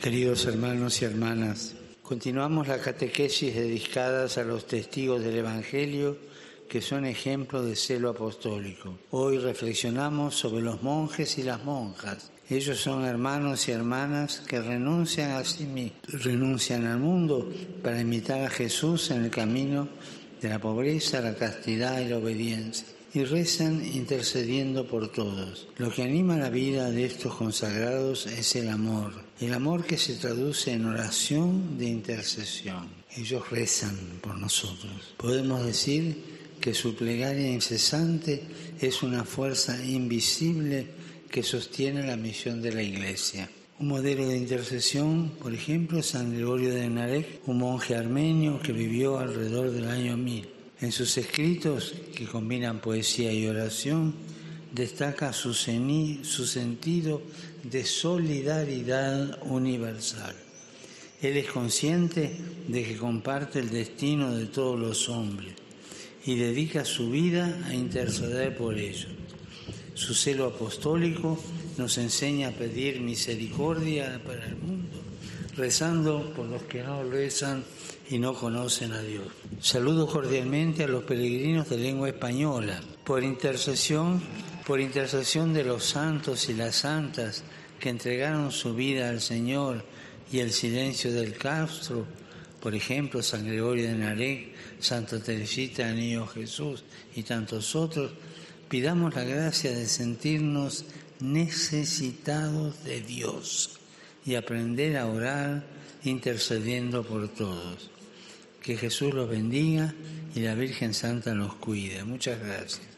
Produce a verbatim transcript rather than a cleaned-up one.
Queridos hermanos y hermanas, continuamos la catequesis dedicadas a los testigos del Evangelio que son ejemplos de celo apostólico. Hoy reflexionamos sobre los monjes y las monjas. Ellos son hermanos y hermanas que renuncian a sí mismos, renuncian al mundo para imitar a Jesús en el camino de la pobreza, la castidad y la obediencia. Y rezan intercediendo por todos. Lo que anima la vida de estos consagrados es el amor, el amor que se traduce en oración de intercesión. Ellos rezan por nosotros. Podemos decir que su plegaria incesante es una fuerza invisible que sostiene la misión de la Iglesia. Un modelo de intercesión, por ejemplo, es San Gregorio de Narek, un monje armenio que vivió alrededor del año mil. En sus escritos, que combinan poesía y oración, destaca su, seni, su sentido de solidaridad universal. Él es consciente de que comparte el destino de todos los hombres y dedica su vida a interceder por ellos. Su celo apostólico nos enseña a pedir misericordia para el mundo, rezando por los que no rezan y no conocen a Dios. Saludo cordialmente a los peregrinos de lengua española. Por intercesión, por intercesión de los santos y las santas que entregaron su vida al Señor y el silencio del claustro, por ejemplo, San Gregorio de Narek, Santa Teresita del Niño Jesús y tantos otros, pidamos la gracia de sentirnos necesitados de Dios y aprender a orar intercediendo por todos. Que Jesús los bendiga y la Virgen Santa nos cuide. Muchas gracias.